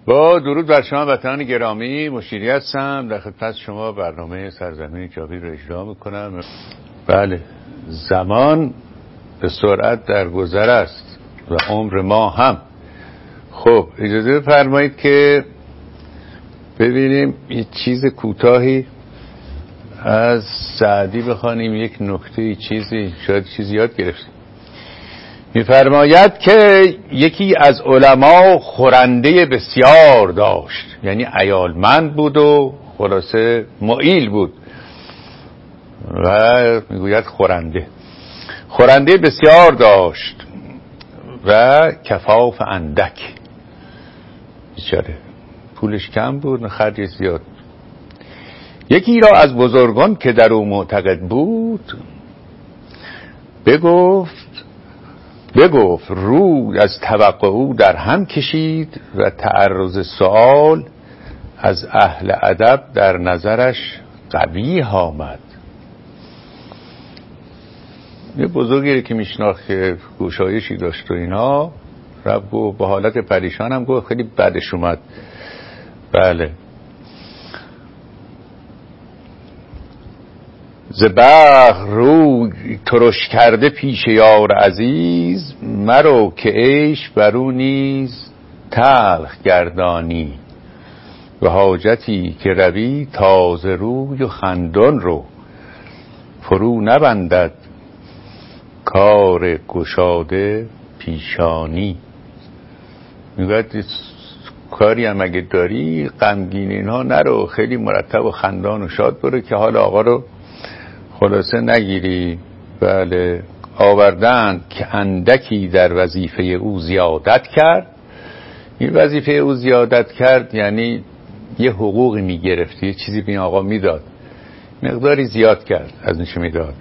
با درود بر شما وطنان گرامی، مشیری هستم. در خدمت شما برنامه سرزمین جاوید رو اجرا میکنم. بله، زمان به سرعت در گذر است و عمر ما هم. خب اجازه بفرمایید که ببینیم یه چیز کوتاهی از سعدی بخوانیم، یک نکته چیزی، شاید چیزی یاد گرفتیم. می‌فرماید که یکی از علما خورنده بسیار داشت، یعنی عیالمند بود و خلاصه معیل بود و میگوید خورنده بسیار داشت و کفاف اندک، بیچاره پولش کم بود و خرجش زیاد. یکی را از بزرگان که در او معتقد بود بگفت روی از توقع او در هم کشید و تعرض سؤال از اهل ادب در نظرش قبیح آمد. یه بزرگی که میشناخت که گشایشی داشت و اینا، رب گفت با حالت پریشان هم گفت خیلی بدش اومد. بله، زبخ روی ترش کرده پیش یار عزیز، مرو که عیش برو نیز تلخ گردانی. به حاجتی که روی تازه روی و خندان رو، فرو نبندد کار گشاده پیشانی. میگوید کاری هم اگه داری غمگین اینها نرو، خیلی مرتب و خندان و شاد برو که حال آقا رو خلاصه نگیری. بله، آوردن که اندکی در وظیفه او زیادت کرد. این وظیفه او زیادت کرد یعنی یه حقوقی میگرفت، یه چیزی به این آقا میداد، مقداری زیاد کرد از نشه میداد.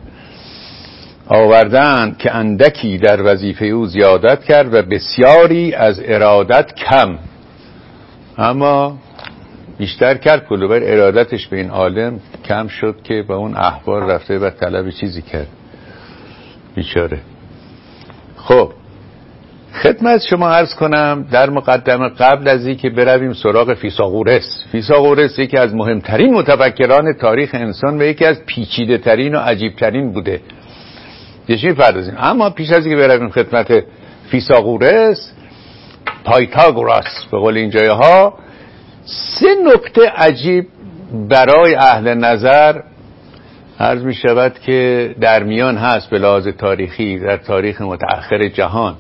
آوردن که اندکی در وظیفه او زیادت کرد و بسیاری از ارادت کم، اما بیشتر کرد پول، بر ارادتش به این عالم کم شد که با اون احوال رفته و طلب چیزی کرد، بیچاره. خب خدمت شما عرض کنم در مقدمه قبل از این که برویم سراغ فیثاغورس یکی از مهمترین متفکران تاریخ انسان و یکی از پیچیده ترین و عجیب ترین بوده، یه پردازیم. اما پیش از اینکه برویم خدمت فیثاغورس، پایتاگوراس به قول این جایها، 3 نکته عجیب برای اهل نظر عرض می شود که در میان هست به لحاظ تاریخی در تاریخ متأخر جهان.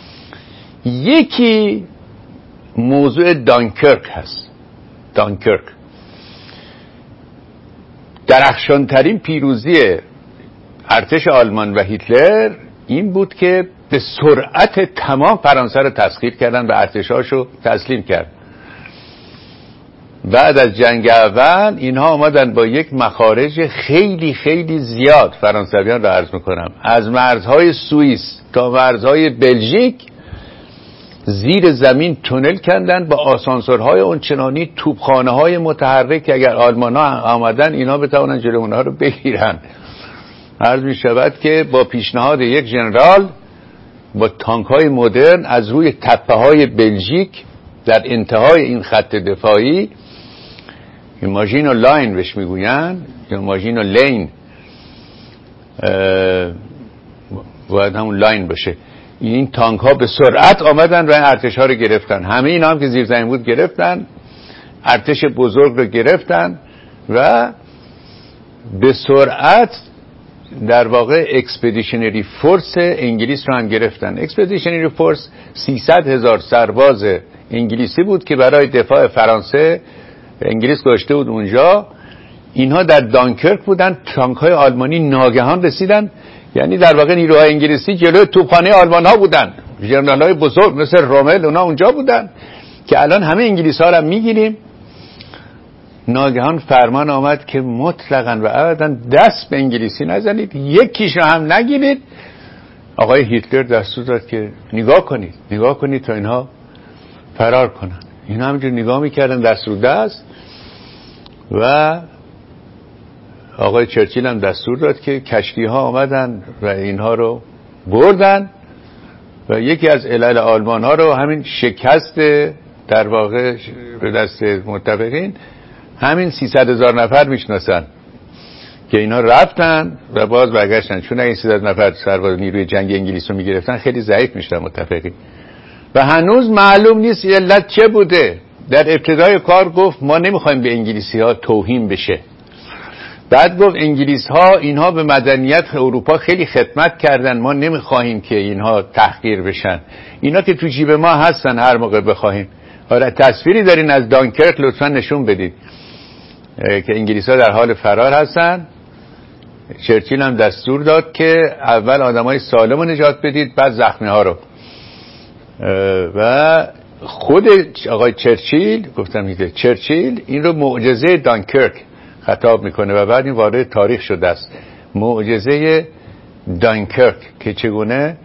یکی موضوع دانکرک هست. دانکرک درخشانترین پیروزی ارتش آلمان و هیتلر این بود که به سرعت تمام فرانسه رو تسخیر کردن و ارتشاشو تسلیم کرد. بعد از جنگ اول اینها آمدن با یک مخارج خیلی خیلی زیاد، فرانسویان رو عرض میکنم، از مرزهای سوئیس تا مرزهای بلژیک زیر زمین تونل کندن با آسانسورهای اونچنانی، توپخانه‌های متحرک که اگر آلمان‌ها آمدن اینا بتوانن جلوی اونها رو بگیرن. عرض می شود که با پیشنهاد یک ژنرال با تانک‌های مدرن از روی تپه‌های بلژیک در انتهای این خط دفاعی، ماژین و لاین بهش میگوین یا ماژین و لین، باید همون لاین باشه، این تانک ها به سرعت آمدن و این ارتش ها رو گرفتن. همه اینا هم که زیر زمین بود گرفتن، ارتش بزرگ رو گرفتن و به سرعت در واقع اکسپدیشنری فورس انگلیس رو هم گرفتن. اکسپدیشنری فورس 300,000 سرباز انگلیسی بود که برای دفاع فرانسه انگلیس گذاشته بود اونجا. اینها در دانکرک بودن، تانک‌های آلمانی ناگهان رسیدن، یعنی در واقع نیروهای انگلیسی جلوی توپخانه آلمان‌ها بودن، ژنرال‌های بزرگ مثل رومل اونا اونجا بودن که الان همه انگلیس‌ها رو میگیریم. ناگهان فرمان آمد که مطلقاً و ابداً دست به انگلیسی نزنید، یکیش رو هم نگیرید. آقای هیتلر دستور داد که نگاه کنید تا اینها فرار کنن. اینا همینجور نگاه میکردن دست رو دست و آقای چرچیل هم دستور داد که کشتی ها آمدن و اینها رو بردن و یکی از علل آلمان ها رو همین شکست در واقع به دست متفقین همین 300,000 نفر میشناسن که اینا رفتن و باز برگشتن، چون اگه 300 نفر سرباز نیروی جنگ انگلیس رو میگرفتن خیلی ضعیف میشدن متفقین و هنوز معلوم نیست علت چه بوده. در ابتدای کار گفت ما نمیخوایم به انگلیسی ها توهین بشه، بعد گفت انگلیس ها اینها به مدنیت اروپا خیلی خدمت کردن، ما نمیخواهیم که اینها تحقیر بشن، اینا که تو جیب ما هستن هر موقع بخواهیم. آره تصویری دارین از دانکرک لطفا نشون بدید که انگلیس ها در حال فرار هستن. چرچیل هم دستور داد که اول آدمای سالم رو نجات بدید بعد زخمی ها رو، و خود آقای چرچیل، گفتم دیگه چرچیل این رو معجزه دانکرک خطاب میکنه و بعد این وارد تاریخ شده است. معجزه دانکرک که چگونه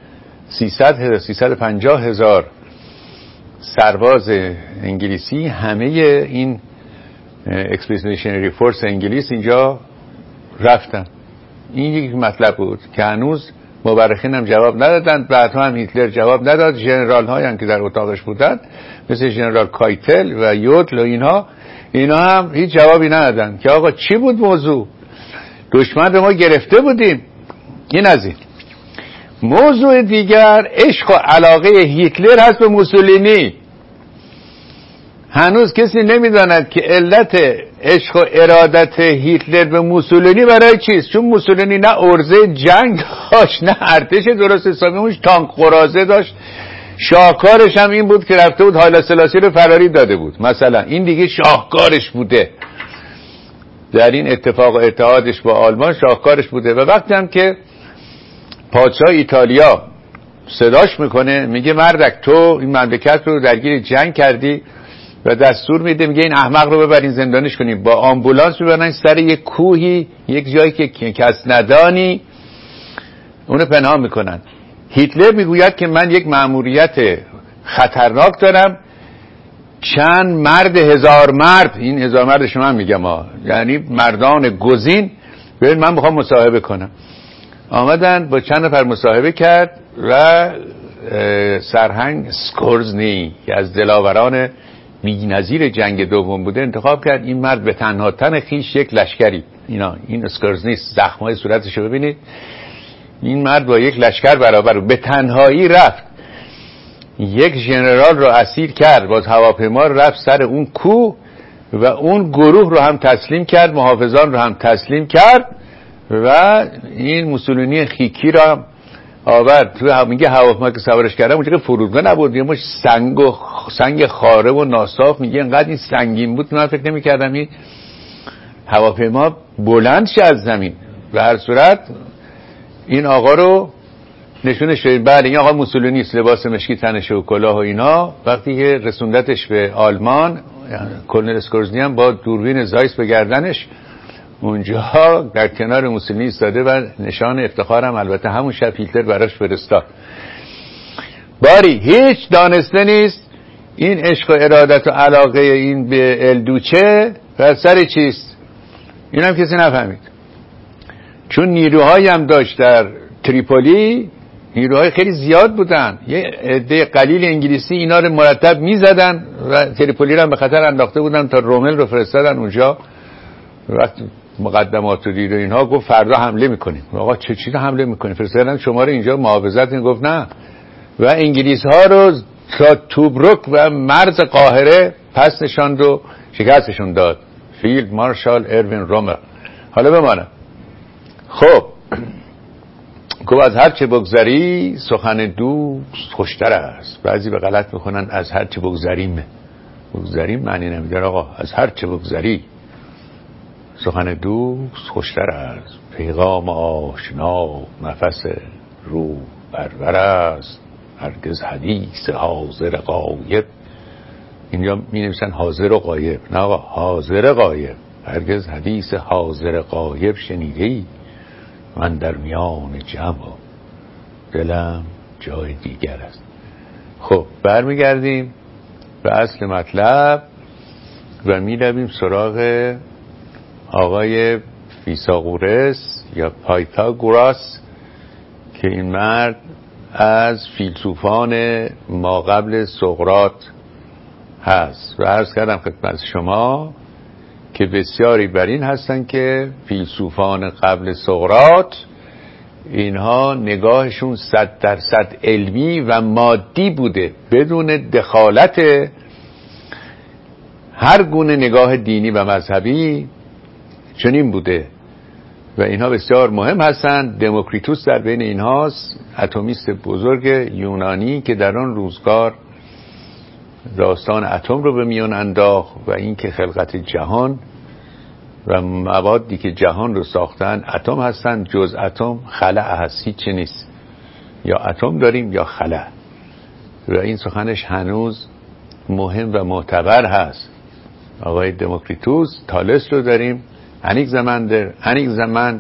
350,000 سرباز انگلیسی، همه این اکسپیدیشنری فورس انگلیس اینجا رفتن. این یک مطلب بود که هنوز مورخین هم جواب ندادن، بعدها هم هیتلر جواب نداد. ژنرال هایی هم که در اتاقش بودن مثل ژنرال کایتل و یودل و اینا هم هیچ جوابی ندادن که آقا چی بود موضوع، دشمن رو ما گرفته بودیم. این از این. موضوع دیگر عشق و علاقه هیتلر هست به موسولینی. هنوز کسی نمیداند که علت عشق و ارادت هیتلر به موسولینی برای چیست، چون موسولینی نه ارزه جنگ داشت نه ارتش درست حسابی، اونش تانک قرازه داشت، شاهکارش هم این بود که رفته بود هایله سلاسی رو فراری داده بود مثلا، این دیگه شاهکارش بوده در این اتفاق و اتحادش با آلمان، شاهکارش بوده. و وقتی هم که پادشاه ایتالیا صداش میکنه میگه مردک تو این مملکت رو درگیر جنگ کردی و دستور میده، میگه این احمق رو ببرین زندانش کنیم، با آمبولانس ببرن سر یک کوهی، یک جایی که کس ندانی، اونو پنهان میکنن. هیتلر میگوید که من یک مأموریت خطرناک دارم، چند مرد، 1000 مرد، این 1000 مرد شما میگم یعنی مردان گزین، ببین من میخوام مصاحبه کنم. آمدن با چند نفر مصاحبه کرد و سرهنگ سکورزنی که از دلاوران بی‌نظیر جنگ دوم بوده انتخاب کرد. این مرد به تنها تن خیش یک لشکری، این اسکورزنی زخمای صورتش رو ببینید، این مرد با یک لشکر برابر به تنهایی رفت، یک ژنرال رو اسیر کرد، با هواپیما رفت سر اون کوه و اون گروه رو هم تسلیم کرد، محافظان رو هم تسلیم کرد و این موسولینی خیکی را آورد تو. میگه هواپیما که سوارش کردم اونجا که فرودگاه نبود، یه مش سنگ خاره و ناصاف، میگه انقدر این سنگین بود من فکر نمی‌کردم این هواپیما بلند شه از زمین. به هر صورت این آقا رو نشونش داد. بله این آقا موسولینی است، لباس مشکی تنش و کلاه و اینا. وقتی که رسوندتش به آلمان، کلنل اسکورزنی هم با دوربین زایس به گردنش اونجا در کنار موسولینی ایستاده و نشان افتخارم البته همون شب هیتلر براش فرستاد. باری هیچ دانسته نیست این عشق و ارادت و علاقه این به الدوچه و سر چیست، این هم کسی نفهمید. چون نیروهایی هم داشت در تریپولی، نیروهای خیلی زیاد بودن، یه عده قلیل انگلیسی اینا رو مرتب میزدن و تریپولی رو هم به خطر انداخته بودن تا رومل رو فرستادن اونجا. وقتی مقدمات رو دید و اینها گفت فردا حمله میکنیم. آقا چه چیزی حمله میکنیم؟ فرستادن شما رو اینجا محافظت. این گفت نه، و انگلیس ها رو تا توبروک و مرز قاهره پس نشاند و شکستشون داد. فیلد مارشال اروین رومل. حالا بمانم. خب گفت از هر چه بگذری سخن دوست خوشتر است. بعضی به غلط میکنن از هر چه بگذریم. بگذریم معنی نمیداره آقا، از هر چه بگذری سخن دوست خوشتر است. پیغام آشنا نفس رو برور است. هرگز حدیث حاضر غایب، اینجا می نویسن حاضر و غایب، نه آقا حاضر غایب. هرگز حدیث حاضر غایب شنیدی؟ من در میان جمع دلم جای دیگر است. خب برمیگردیم به اصل مطلب و می رویم سراغ آقای فیثاغورس یا پایتاگوراس که این مرد از فیلسوفان ما قبل سقراط هست. و عرض کردم خدمت شما که بسیاری بر این هستن که فیلسوفان قبل سقراط اینها نگاهشون 100% علمی و مادی بوده، بدون دخالت هر گونه نگاه دینی و مذهبی چنین بوده و اینها بسیار مهم هستند. دموکریتوس در بین اینهاست، اتمیست بزرگ یونانی که در آن روزگار داستان اتم رو به میان انداخت و اینکه خلقت جهان و موادی که جهان رو ساختن اتم هستن، جز اتم خلأ هست، هیچی نیست، یا اتم داریم یا خلأ. و این سخنش هنوز مهم و معتبر هست. آقای دموکریتوس، تالس رو داریم، انیک زمان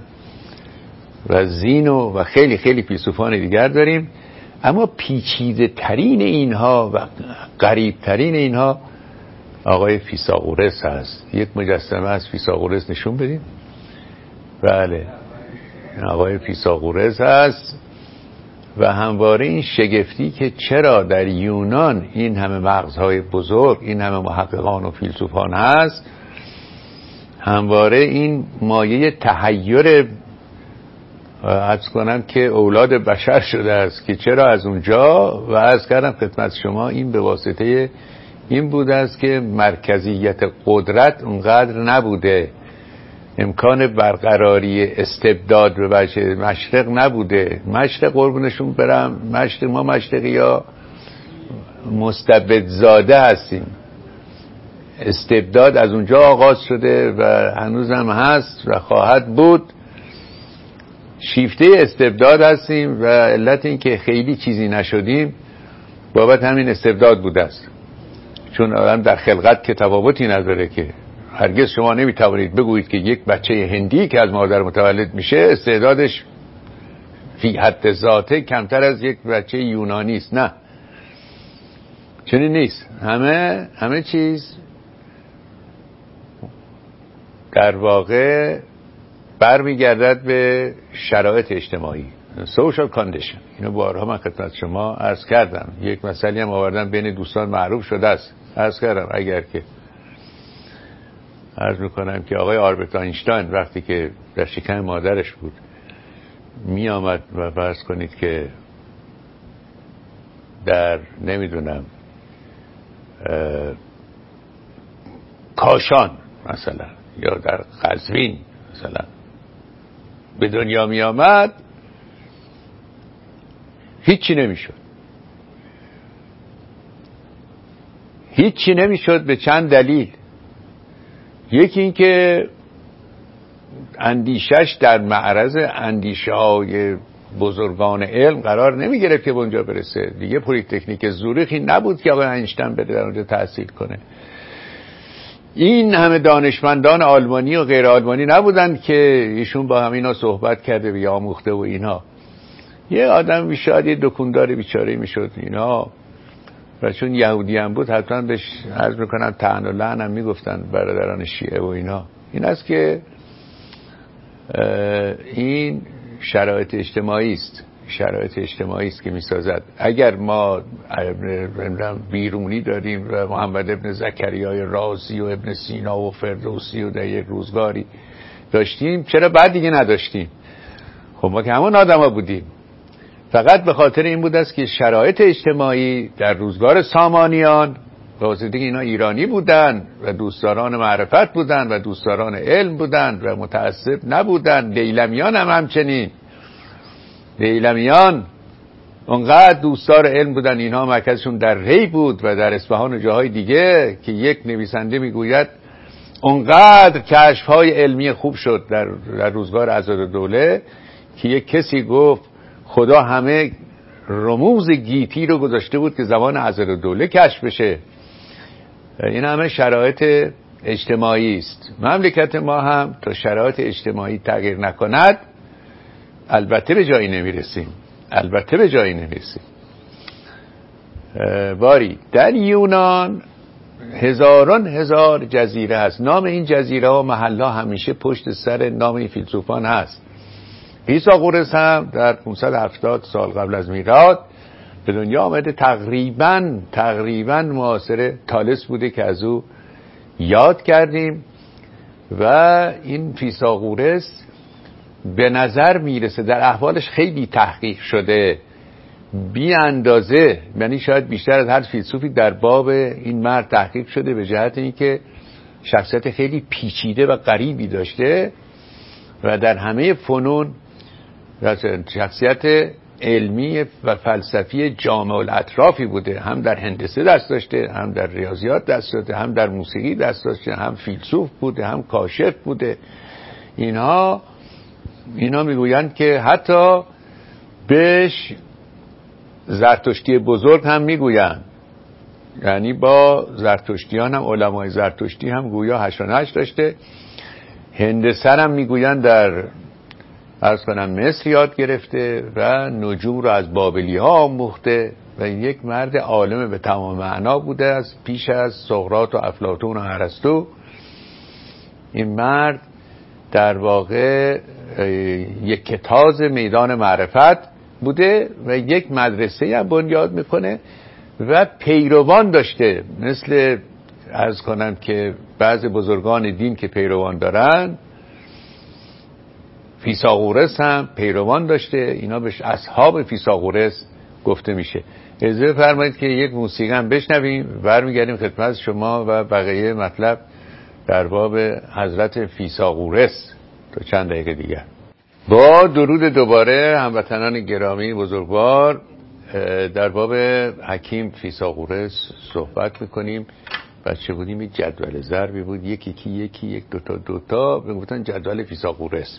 و زینو و خیلی خیلی فیلسوفان دیگر داریم، اما پیچیده ترین اینها و غریب ترین اینها آقای فیثاغورس هست. یک مجسمه از فیثاغورس نشون بدیم. بله، آقای فیثاغورس هست و همواره این شگفتی که چرا در یونان این همه مغزهای بزرگ، این همه محققان و فیلسوفان هست، همواره این مایه تحیر عرض کنم که اولاد بشر شده است که چرا از اونجا. و عرض کردم خدمت شما این به واسطه این بوده است که مرکزیت قدرت اونقدر نبوده، امکان برقراری استبداد به وجه مشرق نبوده. مشرق قربونشون برم، مشرق، ما مشرقی یا مستبد زاده هستیم. استبداد از اونجا آغاز شده و هنوزم هست و خواهد بود. شیفته استبداد هستیم و علت این که خیلی چیزی نشدیم بابت همین استبداد بوده است. چون آدم در خلقت که تفاوتی نداره، که هرگز شما نمیتوانید بگویید که یک بچه هندی که از مادر متولد میشه استعدادش فی حد ذاته کمتر از یک بچه یونانی است. نه، چنین نیست. همه چیز در واقع برمیگردد به شرایط اجتماعی، social condition. اینو بارها من خدمت شما عرض کردم. یک مسئله هم آوردم بین دوستان معروف شده است، عرض کردم. اگر که عرض میکنم که آقای آلبرت آینشتاین وقتی که در شکم مادرش بود می آمد و فرض کنید که در نمیدونم کاشان مثلا یا در قزوین مثلا به دنیا می آمد، هیچی نمیشد به چند دلیل. یکی این که اندیشش در معرض اندیشه های بزرگان علم قرار نمی گرفت که به اونجا برسه. دیگه پلی‌تکنیک زوریخی نبود که آقای اینشتین بده در اونجا تحصیل کنه. این همه دانشمندان آلمانی و غیر آلمانی نبودن که ایشون با همینا صحبت کرده و آموخته و اینها. یه آدم شاید یه دکوندار بیچاره میشد اینا، و چون یهودی هم بود حتما بهش عرض میکنن طعن و لعن هم میگفتن برادران شیعه و اینا. این است که این شرایط اجتماعی است که میسازد. اگر ما بیرونی داریم و محمد ابن زکریای رازی و ابن سینا و فردوسی و در یک روزگاری داشتیم، چرا بعد دیگه نداشتیم؟ خب ما که همون آدم ها بودیم. فقط به خاطر این بود است که شرایط اجتماعی در روزگار سامانیان، به واسطه اینا ایرانی بودن و دوستداران معرفت بودن و دوستداران علم بودن و متعصب نبودن. دیلمیان هم همچنین. دیلمیان اونقدر دوستدار علم بودن، اینها مرکزشون در ری بود و در اصفهان و جاهای دیگه، که یک نویسنده میگوید اونقدر کشف‌های علمی خوب شد در روزگار عضدالدوله که یک کسی گفت خدا همه رموز گیتی رو گذاشته بود که زمان عضدالدوله کشف بشه. این همه شرایط اجتماعی است. مملکت ما هم تا شرایط اجتماعی تغییر نکند البته به جایی نمیرسیم. باری در یونان هزاران هزار جزیره هست. نام این جزیره ها محلا همیشه پشت سر نام این فیلسوفان هست. فیثاغورس هم در 570 سال قبل از میلاد به دنیا آمده تقریبا معاصر طالس بوده که از او یاد کردیم. و این فیثاغورس به نظر میرسه در احوالش خیلی تحقیق شده بی اندازه، یعنی شاید بیشتر از هر فیلسوفی در باب این مرد تحقیق شده، به جهت اینکه شخصیت خیلی پیچیده و غریبی داشته و در همه فنون شخصیت علمی و فلسفی جامع الاطرافی بوده. هم در هندسه دست داشته، هم در ریاضیات دست داشته، هم در موسیقی دست داشته، هم فیلسوف بوده، هم کاشف بوده. اینا میگویند که حتی بهش زرتشتی بزرگ هم میگویند، یعنی با زرتشتیان هم، علمای زرتشتی هم گویا 88 داشته. هندسه هم میگویند در عرض کنم مصر یاد گرفته و نجوم رو از بابلی ها آموخته و یک مرد عالم به تمام معنا بوده از پیش از سقراط و افلاطون و ارسطو. این مرد در واقع یک کتاز میدان معرفت بوده و یک مدرسه هم بنیاد میکنه و پیروان داشته، مثل عرض کنم که بعض بزرگان دین که پیروان دارن، فیثاغورس هم پیروان داشته. اینا بهش اصحاب فیثاغورس گفته میشه. اجازه فرمایید که یک موسیقی هم بشنویم، برمیگردیم خدمت شما و بقیه مطلب در باب حضرت فیثاغورس تا چند دقیقه دیگر. با درود دوباره هموطنان گرامی بزرگوار، در باب حکیم فیثاغورس صحبت میکنیم. بچه بودیم یک جدول ضربی بود، یکی یک دوتا بگفتن جدول فیثاغورس،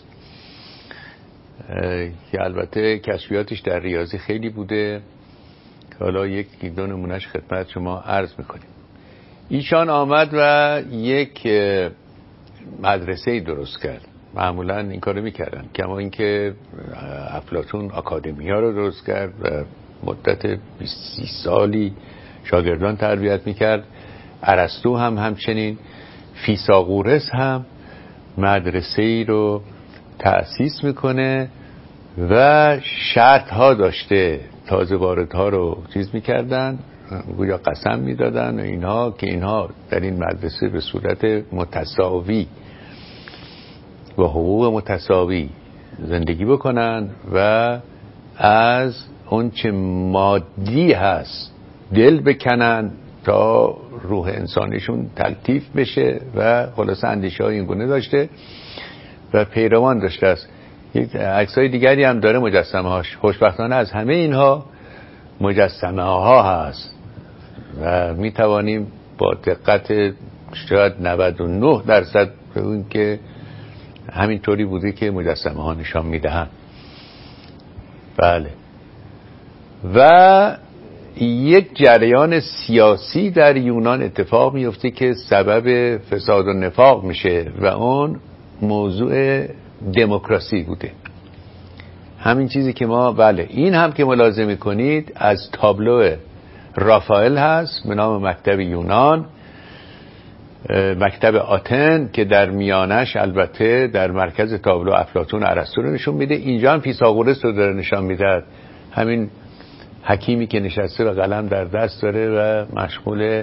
که البته کشفیاتش در ریاضی خیلی بوده که حالا یک دو نمونهش خدمت شما عرض میکنیم. ایشان آمد و یک مدرسه درست کرد. معمولا این کارو میکردن، کما اینکه افلاطون آکادمیا رو درست کرد و مدت 20 سالی شاگردان تربیت میکرد. ارسطو هم همچنین. فیثاغورس هم مدرسه ای رو تأسیس میکنه و شرط ها داشته. تازه واردها رو چیز میکردن، گویا قسم میدادن و اینها که اینها در این مدرسه به صورت متساوی و حقوق متساوی زندگی بکنن و از اون چه مادی هست دل بکنن تا روح انسانیشون تلطیف بشه و خلاصه اندیشه های این گونه داشته و پیروان داشته است. یک عکسای دیگری هم داره مجسمه هاش. خوشبختانه از همه اینها مجسمه ها هست و می توانیم با دقت شاید 99% به اون که همینطوری بوده که مجسمه ها نشان می دهند. بله. و یک جریان سیاسی در یونان اتفاق میفته که سبب فساد و نفاق میشه و اون موضوع دموکراسی بوده. همین چیزی که ما بله این هم که ملاحظه میکنید از تابلو رافائل هست به نام مکتب یونان، مکتب آتن، که در میانش البته در مرکز تابلو افلاطون و ارسطو رو نشون میده. اینجا هم فیثاغورس رو داره نشان میده، همین حکیمی که نشسته و قلم در دست داره و مشغول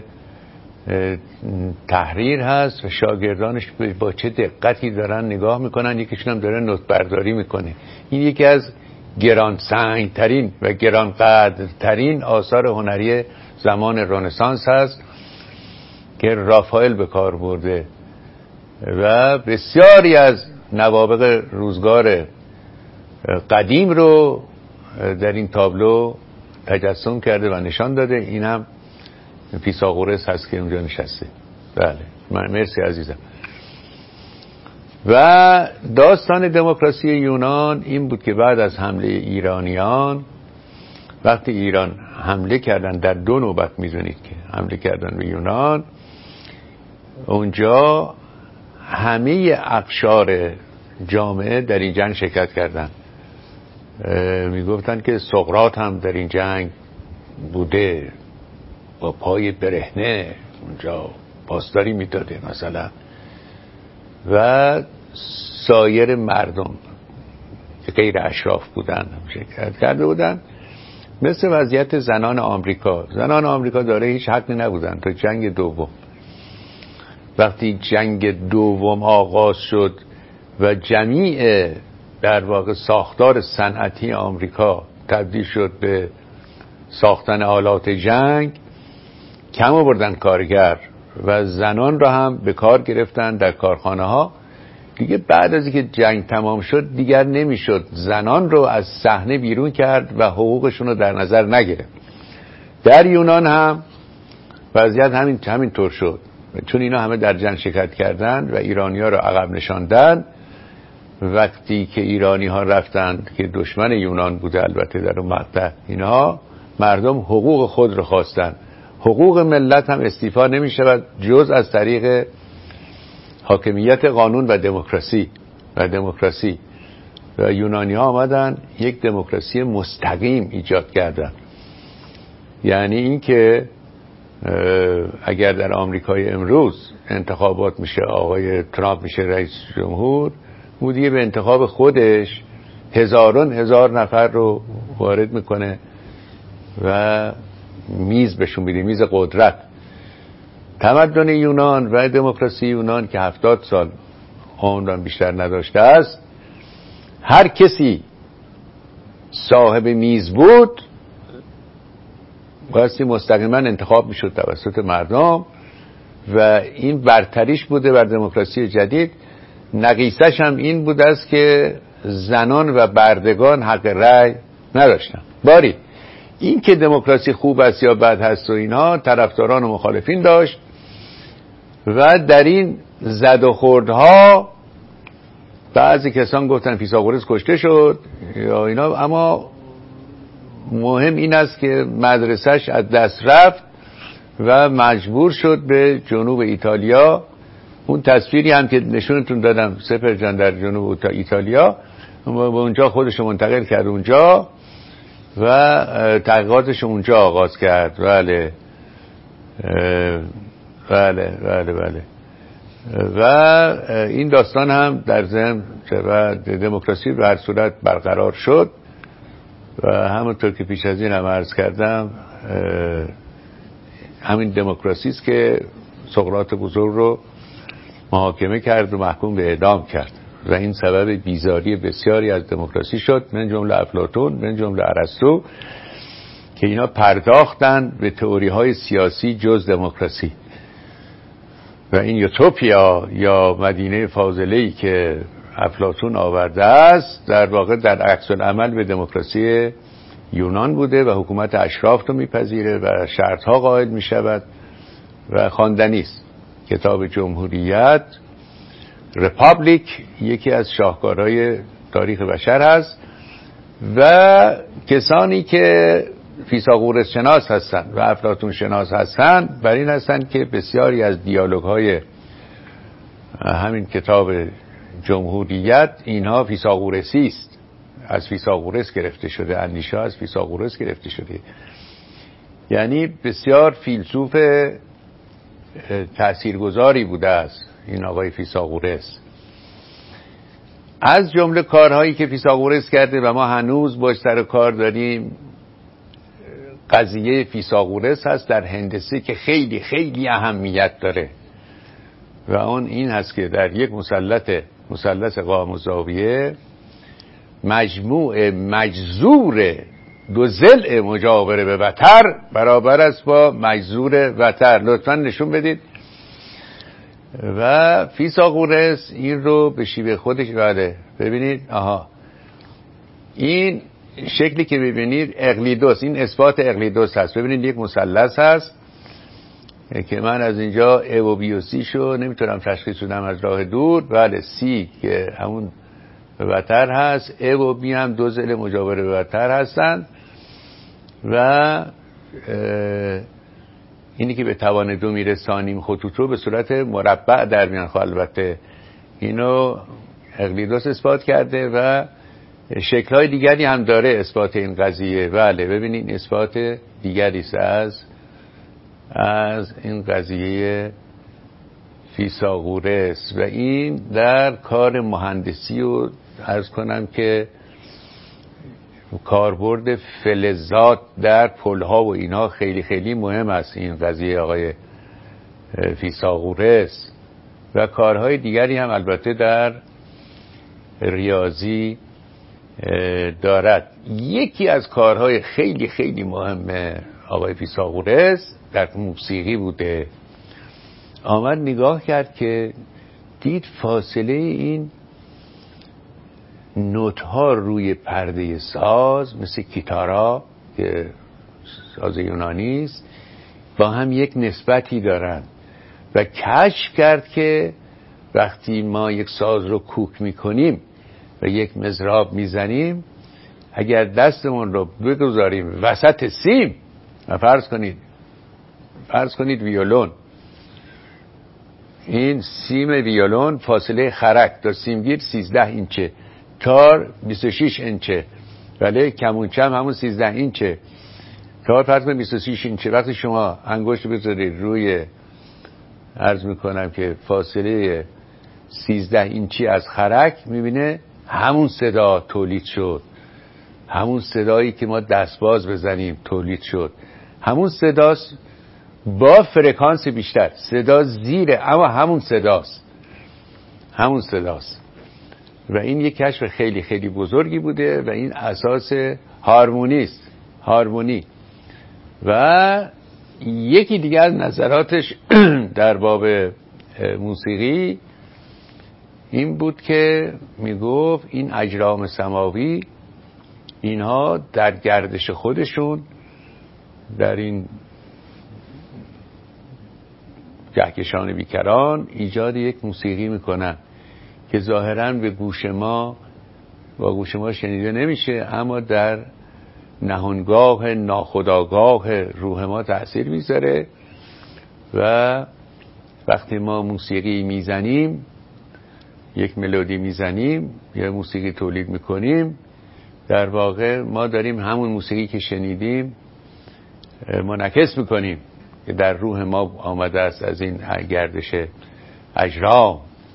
تحریر هست و شاگردانش با چه دقتی دارن نگاه میکنن. یکیشون هم داره نوت برداری میکنه. این یکی از گرانسنگ ترین و گرانقدر ترین آثار هنری زمان رنسانس هست که رافائل به کار برده و بسیاری از نوابغ روزگار قدیم رو در این تابلو تجسم کرده و نشان داده. این هم فیثاغورس هست که اونجا نشسته. بله، مرسی عزیزم. و داستان دموکراسی یونان این بود که بعد از حمله ایرانیان، وقتی ایران حمله کردن در 2 نوبت، میدونید که حمله کردن به یونان، اونجا همه اقشار جامعه در این جنگ شرکت کردن. میگفتن که سقراط هم در این جنگ بوده، با پای برهنه اونجا پاسداری میداده مثلا، و سایر مردم که غیر اشراف بودن هم شرکت کرده بودن مثل وضعیت زنان آمریکا. زنان آمریکا داره هیچ حقی نبودن تا جنگ دوم. وقتی جنگ دوم آغاز شد و جمیع در واقع ساختار صنعتی آمریکا تبدیل شد به ساختن آلات جنگ، کم آوردن کارگر و زنان را هم به کار گرفتن در کارخانه ها. دیگه بعد از اینکه جنگ تمام شد دیگر نمیشد زنان رو از صحنه بیرون کرد و حقوقشون رو در نظر نگرفت. در یونان هم وضعیت همینطور شد، چون اینا همه در جنگ شرکت کردن و ایرانی‌ها رو عقب نشاندن. وقتی که ایرانی‌ها رفتند که دشمن یونان بوده البته در اون مقطع، اینها مردم حقوق خود رو خواستن. حقوق ملت هم استیفا نمی شود جز از طریق حاکمیت قانون و دموکراسی و یونانی ها آمدن یک دموکراسی مستقیم ایجاد کردن. یعنی این که اگر در آمریکای امروز انتخابات میشه، آقای ترامپ میشه رئیس جمهور، او دیگه به انتخاب خودش هزار نفر رو وارد میکنه و میز بهشون میده، میز قدرت. تمدن یونان و دموکراسی یونان که 70 سال عمرم بیشتر نداشته است، هر کسی صاحب میز بود بایستی مستقیما انتخاب میشد توسط مردم و این برتریش بوده بر دموکراسی جدید. نقیصش هم این بوده است که زنان و بردگان حق رأی نداشتن. باری این که دموکراسی خوب است یا بد هست و اینها طرفداران و مخالفین داشت و در این زد و خوردها بعضی کسان گفتن فیثاغورس کشته شد یا اینا، اما مهم این است که مدرسهش از دست رفت و مجبور شد به جنوب ایتالیا. اون تصویری هم که نشونتون دادم سپر جان در جنوب ایتالیا، به اونجا خودش منتقل کرد اونجا و تحقیقاتش اونجا آغاز کرد. بله. و این داستان هم در ضمن و دموکراسی به هر صورت برقرار شد و همونطور که پیش از این هم عرض کردم همین دموکراسی است که سقراط بزرگ رو محاکمه کرد و محکوم به اعدام کرد و این سبب بیزاری بسیاری از دموکراسی شد، من جمله افلاطون، من جمله ارسطو، که اینا پرداختن به تئوری‌های سیاسی جز دموکراسی. و این یوتوپیا یا مدینه فاضله‌ای که افلاطون آورده است در واقع در عکس العمل به دموکراسی یونان بوده و حکومت اشراف رو میپذیره و شرطها قائل میشود و خواندنی است. کتاب جمهوریت، رپابلیک، یکی از شاهکارهای تاریخ بشر هست و کسانی که فیثاغورس شناس هستند و افلاطون شناس هستند بر این هستند که بسیاری از دیالوگ های همین کتاب جمهوریت اینها فیثاغورسی است، از فیثاغورس گرفته شده، اندیشه از فیثاغورس گرفته شده. یعنی بسیار فیلسوف تاثیرگذاری بوده است این آقای فیثاغورس. از جمله کارهایی که فیثاغورس کرده و ما هنوز باش سر کار داریم قضیه فیثاغورس هست در هندسه که خیلی خیلی اهمیت داره و اون این هست که در یک مثلث قائم الزاویه مجموع مجذور دو ضلع مجاور به وتر برابر است با مجذور وتر. لطفا نشون بدید. و فیثاغورس این رو به شیوه خودش ببینید. این شکلی که ببینید اقلیدوس، این اثبات اقلیدوس هست. ببینید یک مثلث هست که من از اینجا ا و بی و سی شو نمیتونم تشخیص بدم از راه دور. بله سی که همون به وتر هست، ا و بی هم دو ضلع مجاور به وتر هستند و اینی که به توان دو میرسانیم خطوط رو به صورت مربع در میان. البته اینو اقلیدوس اثبات کرده و شکل‌های دیگری هم داره اثبات این قضیه. بله ببینید اثبات دیگری است از این قضیه فیثاغورس و این در کار مهندسی و عرض کنم که کاربرد فلزات در پلها و اینها خیلی خیلی مهم است این قضیه آقای فیثاغورس، و کارهای دیگری هم البته در ریاضی دارد. یکی از کارهای خیلی خیلی مهم آقای فیثاغورس در موسیقی بوده. آمد نگاه کرد که دید فاصله این نوت‌ها روی پرده ساز مثل کیتارا که ساز یونانی است با هم یک نسبتی دارند و کشف کرد که وقتی ما یک ساز رو کوک میکنیم و یک مضراب میزنیم، اگر دستمون رو بگذاریم وسط سیم و فرض کنید ویولون، این سیم ویولون فاصله خرک تا سیمگیر 13 اینچه، تار 26 اینچه، ولی کمونچه هم همون 13 اینچه، تار فرض کنید 26 اینچه. وقتی شما انگشت بذارید روی، عرض میکنم که فاصله 13 اینچی از خرک، میبینه همون صدا تولید شد، همون صدایی که ما دستباز بزنیم تولید شد، همون صداست با فرکانس بیشتر، صدا زیره اما همون صداست. و این یک کشف خیلی خیلی بزرگی بوده و این اساس هارمونی. و یکی دیگر از نظراتش در باب موسیقی این بود که میگفت این اجرام سماوی اینها در گردش خودشون در این کهکشان بیکران ایجاد یک موسیقی میکنن که ظاهراً با گوش ما شنیده نمیشه، اما در نهانگاه ناخودآگاه روح ما تأثیر میذاره. و وقتی ما موسیقی میزنیم، یک ملودی میزنیم یا موسیقی تولید میکنیم، در واقع ما داریم همون موسیقی که شنیدیم منعکس میکنیم که در روح ما آمده است از این گردش اجرام.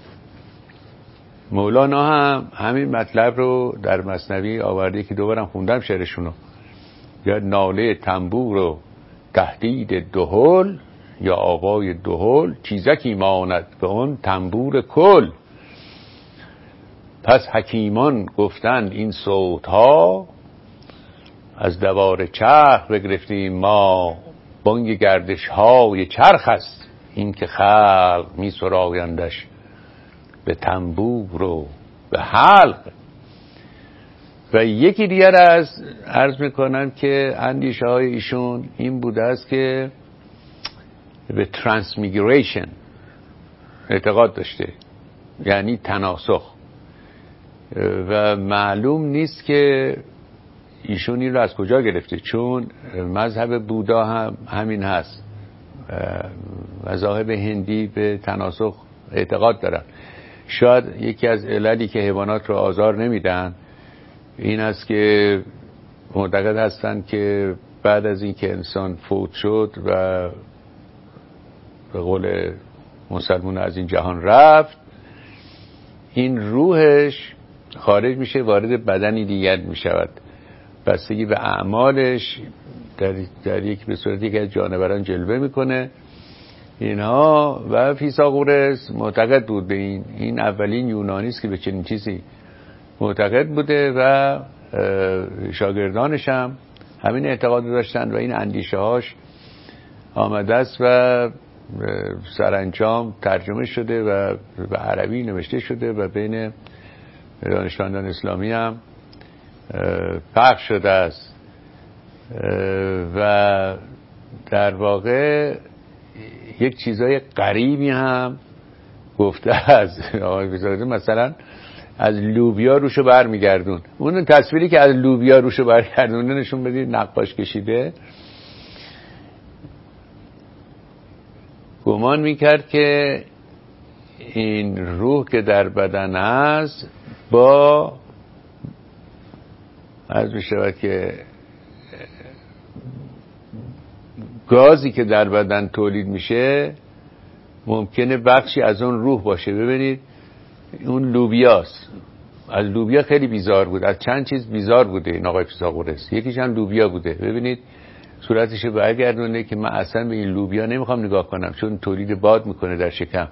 مولانا هم همین مطلب رو در مثنوی آورده که دوبارم خوندم شعرشونو، یا ناله تنبور و تهدید دهل، یا آوای دهل چیزکی ماند به اون تنبور کل. پس حکیمان گفتند این صوتها، از دوار چرخ بگرفتیم ما، بانگ گردش های چرخ است این که خلق می سرایندش به تنبور و به حلق. و یکی دیگر از عرض میکنم که اندیشه های ایشون این بوده است که به ترانسمیگریشن اعتقاد داشته، یعنی تناسخ، و معلوم نیست که ایشون این رو از کجا گرفته، چون مذهب بودا هم همین هست، مذاهب هندی به تناسخ اعتقاد دارن. شاید یکی از عللی که حیوانات رو آزار نمیدن این است که معتقد هستند که بعد از این که انسان فوت شد و به قول مسلمان از این جهان رفت، این روحش خارج میشه، وارد بدنی دیگر میشود، بستگی به اعمالش در یک به صورت یک از جانوران جلوه میکنه اینها. و فیثاغورس معتقد بود به این اولین یونانی است که به چنین چیزی معتقد بوده و شاگردانش هم همین اعتقاد داشتن و این اندیشه هاش آمده است و سرانجام ترجمه شده و به عربی نوشته شده و بین دانشمندان اسلامی هم پخش شده است. و در واقع یک چیزای غریبی هم گفته از آقای فیثاغورس، مثلا از لوبیا روشو برمیگردون. اون تصویری که از لوبیا روشو برگردونه نشون بدید نقاش کشیده، گمان میکرد که این روح که در بدن است با عرض میشود که گازی که در بدن تولید میشه ممکنه بخشی از اون روح باشه. ببینید اون لوبیاست، از لوبیا خیلی بیزار بود، از چند چیز بیزار بوده این آقای فیثاغورس. یکیش هم لوبیا بوده. ببینید صورتشو برگردونه که من اصلا به این لوبیا نمیخوام نگاه کنم چون تولید باد میکنه در شکم.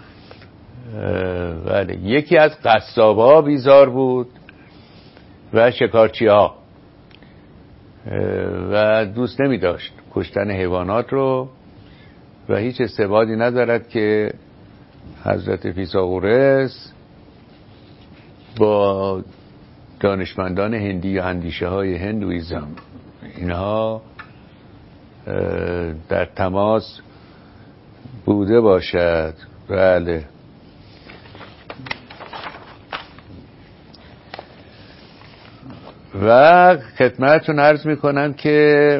بله. یکی از قصابا بیزار بود و شکارچی ها و دوست نمی داشت کشتن حیوانات رو و هیچ استعدادی ندارد که حضرت فیثاغورس با دانشمندان هندی یا اندیشه های هندویزم اینها در تماس بوده باشد. بله. و خدمتتون عرض میکنم که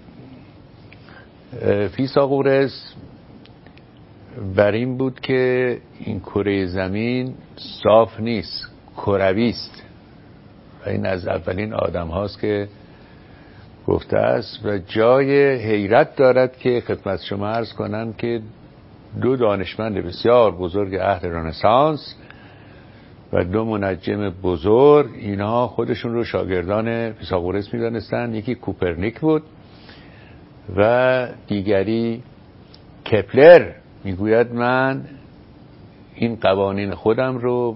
فیثاغورس بر این بود که این کره زمین صاف نیست، کروی است و این از اولین آدم هاست که گفته است و جای حیرت دارد که خدمت شما عرض کنم که دو دانشمند بسیار بزرگ عهد رنسانس و دو منجم بزرگ اینها خودشون رو شاگردان فیثاغورس می‌دانستند. یکی کوپرنیک بود و دیگری کپلر. میگوید من این قوانین خودم رو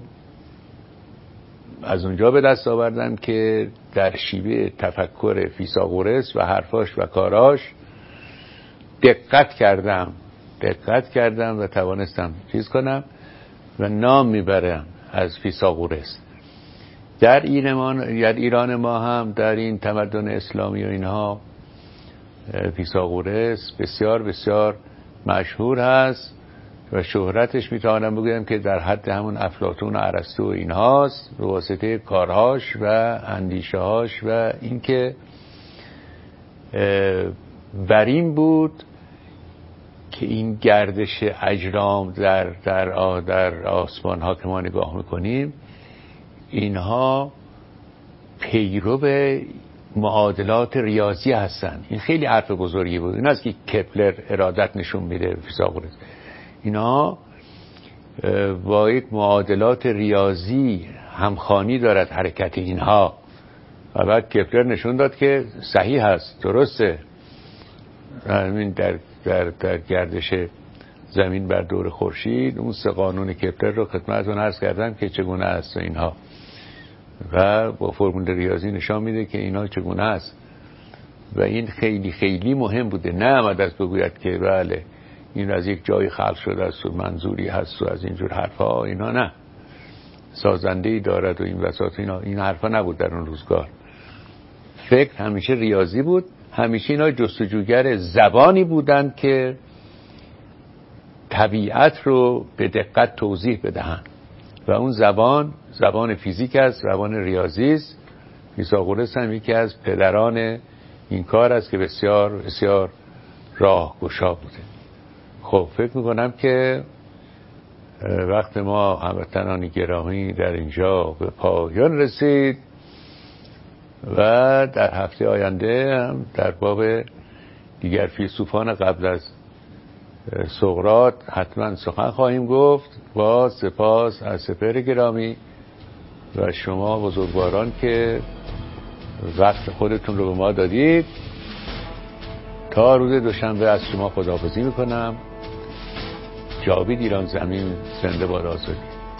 از اونجا به دست آوردم که در شیوه تفکر فیثاغورس و حرفاش و کاراش دقت کردم و توانستم چیز کنم و نام میبرم از فیثاغورس. در ایران ما هم در این تمدن اسلامی و اینها فیثاغورس بسیار بسیار مشهور هست و شهرتش میتوانم بگویم که در حد همون افلاطون و ارسطو و اینهاست به واسطه کارهاش و اندیشه‌هاش و اینکه بر این بود که این گردش اجرام در آسمان ها که ما نگاه میکنیم اینها پیرو معادلات ریاضی هستن. این خیلی حرف بزرگی بود. این است که کپلر ارادت نشون میده فیثاغورس. اینا با یک معادلات ریاضی همخوانی دارد حرکت اینها و بعد کپلر نشون داد که صحیح هست، درسته. همین در گردش زمین بر دور خورشید اون سه قانون کپلر رو خدمتتون عرض کردم که چگونه است و اینها و با فرمول ریاضی نشان میده که اینا چگونه است و این خیلی خیلی مهم بوده. نه آمد از بگوید که بله این از یک جای خلق شده است و منظوری هست و از اینجور حرفا اینا. نه، سازنده‌ای دارد و این وسط این حرفا نبود در اون روزگار. فکر همیشه ریاضی بود. همیشه اینا جستجوگر زبانی بودند که طبیعت رو به دقت توضیح بدهند و اون زبان فیزیک است، زبان ریاضی است. فیثاغورس هم یکی از پدران این کار است که بسیار بسیار راهگشا بوده. خب فکر میکنم که وقت ما هموطنان گرامی در اینجا به پایان رسید و در هفته آینده هم در باب دیگر فیلسوفان قبل از سقراط حتما سخن خواهیم گفت. با سپاس از سپهر گرامی و شما بزرگواران که وقت خودتون رو به ما دادید. تا روز دوشنبه از شما خداحافظی میکنم. جاوید ایران زمین زنده باد آزادی.